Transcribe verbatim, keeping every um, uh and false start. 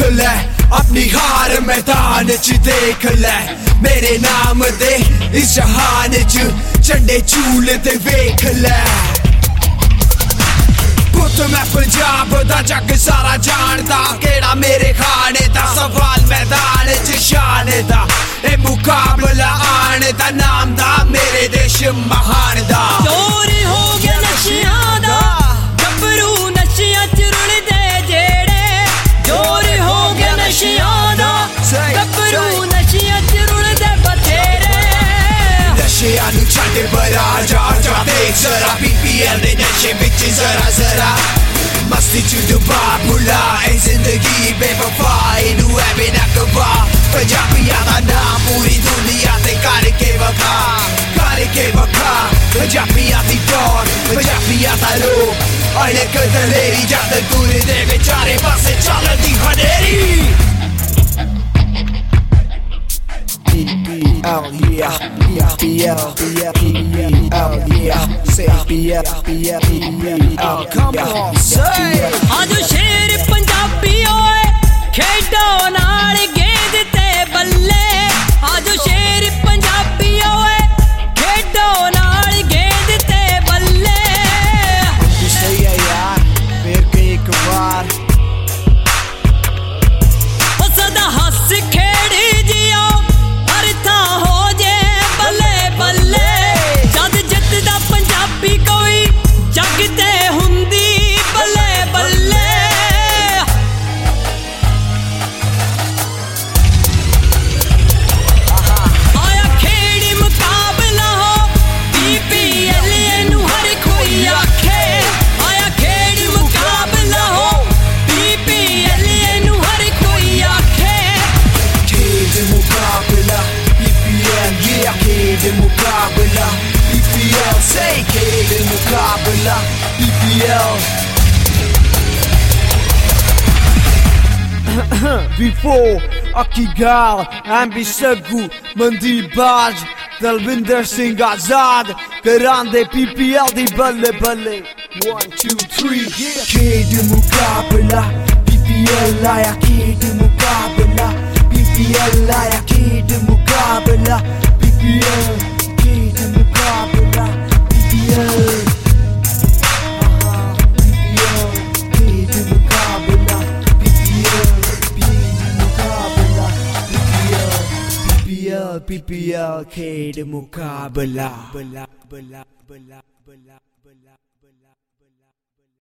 ले अपनी हार मैदान च देख ले, मेरे नाम दे इस जहान च झंडे झूल ते वेख ले। पुत मैं पंजाब दा जग सारा जानदा, केड़ा मेरे खाने दा सवाल मैदान च शान दा, ए मुकाबला आन दा नाम दा मेरे देश महान दा। चोरी हो गया नशियां दा गबरू नशियां च रुलदे जेड़े, चोरी हो गया नशियां दा गबरू नशियां च रुलदे बथेरे। नशियां नू छड्ड बरा जा जा देख जरा, पी पी एल दे नशे विच जरा जरा मस्ती च डुबा भुला ए जिंदगी बेवफा इनू है बिना कवा। पंजाबियां दा नाम पूरी दुनिया ते करके वखा करके वखा, पंजाबियां दी डोर पंजाबियां दा लोक अड़क दलेरी जद दूर दे बेचारे पासे चलदी हनेरी। P P L, yeah, P P L, P P L, yeah, say P P L, P P L, come on, say. आजो शेर पंजाबी ओए खेडो नाल गेंद ते बल्ले, आजो शेर पंजाबी ओए खेडो नाल गेंद ते बल्ले। You say yeah, yeah, फिर कहीं एक बार ओ सदा हंस खेड़ जियो हर थां हो जे बल्ले बल्ले, जद जितदा पंजाबी कोई जग ते हुंदी बल्ले बल्ले। आया खेड़ी मुकाबला हो पी पी एल नू हर कोई आखे, आया खेड़ी मुकाबला हो पी पी एल नू हर कोई आखे। खेड मुकाबला P P L, yeah, खेड मुकाबला P P L, say खेड मुकाबला P P L। Before Akigal, Ambi Sagu, Mandi Baj, Dalvinder Singh Azad, Karande P P L di balle balle. One, two, three, yeah. खेड मुकाबला P P L आया, खेड मुकाबला P P L आया, खेड मुकाबला P P L, खेड मुकाबला P P L। खेड मुकाबला P P L, खेड मुकाबला P P L, P P L, खेड मुकाबला बला बला बला बला बला।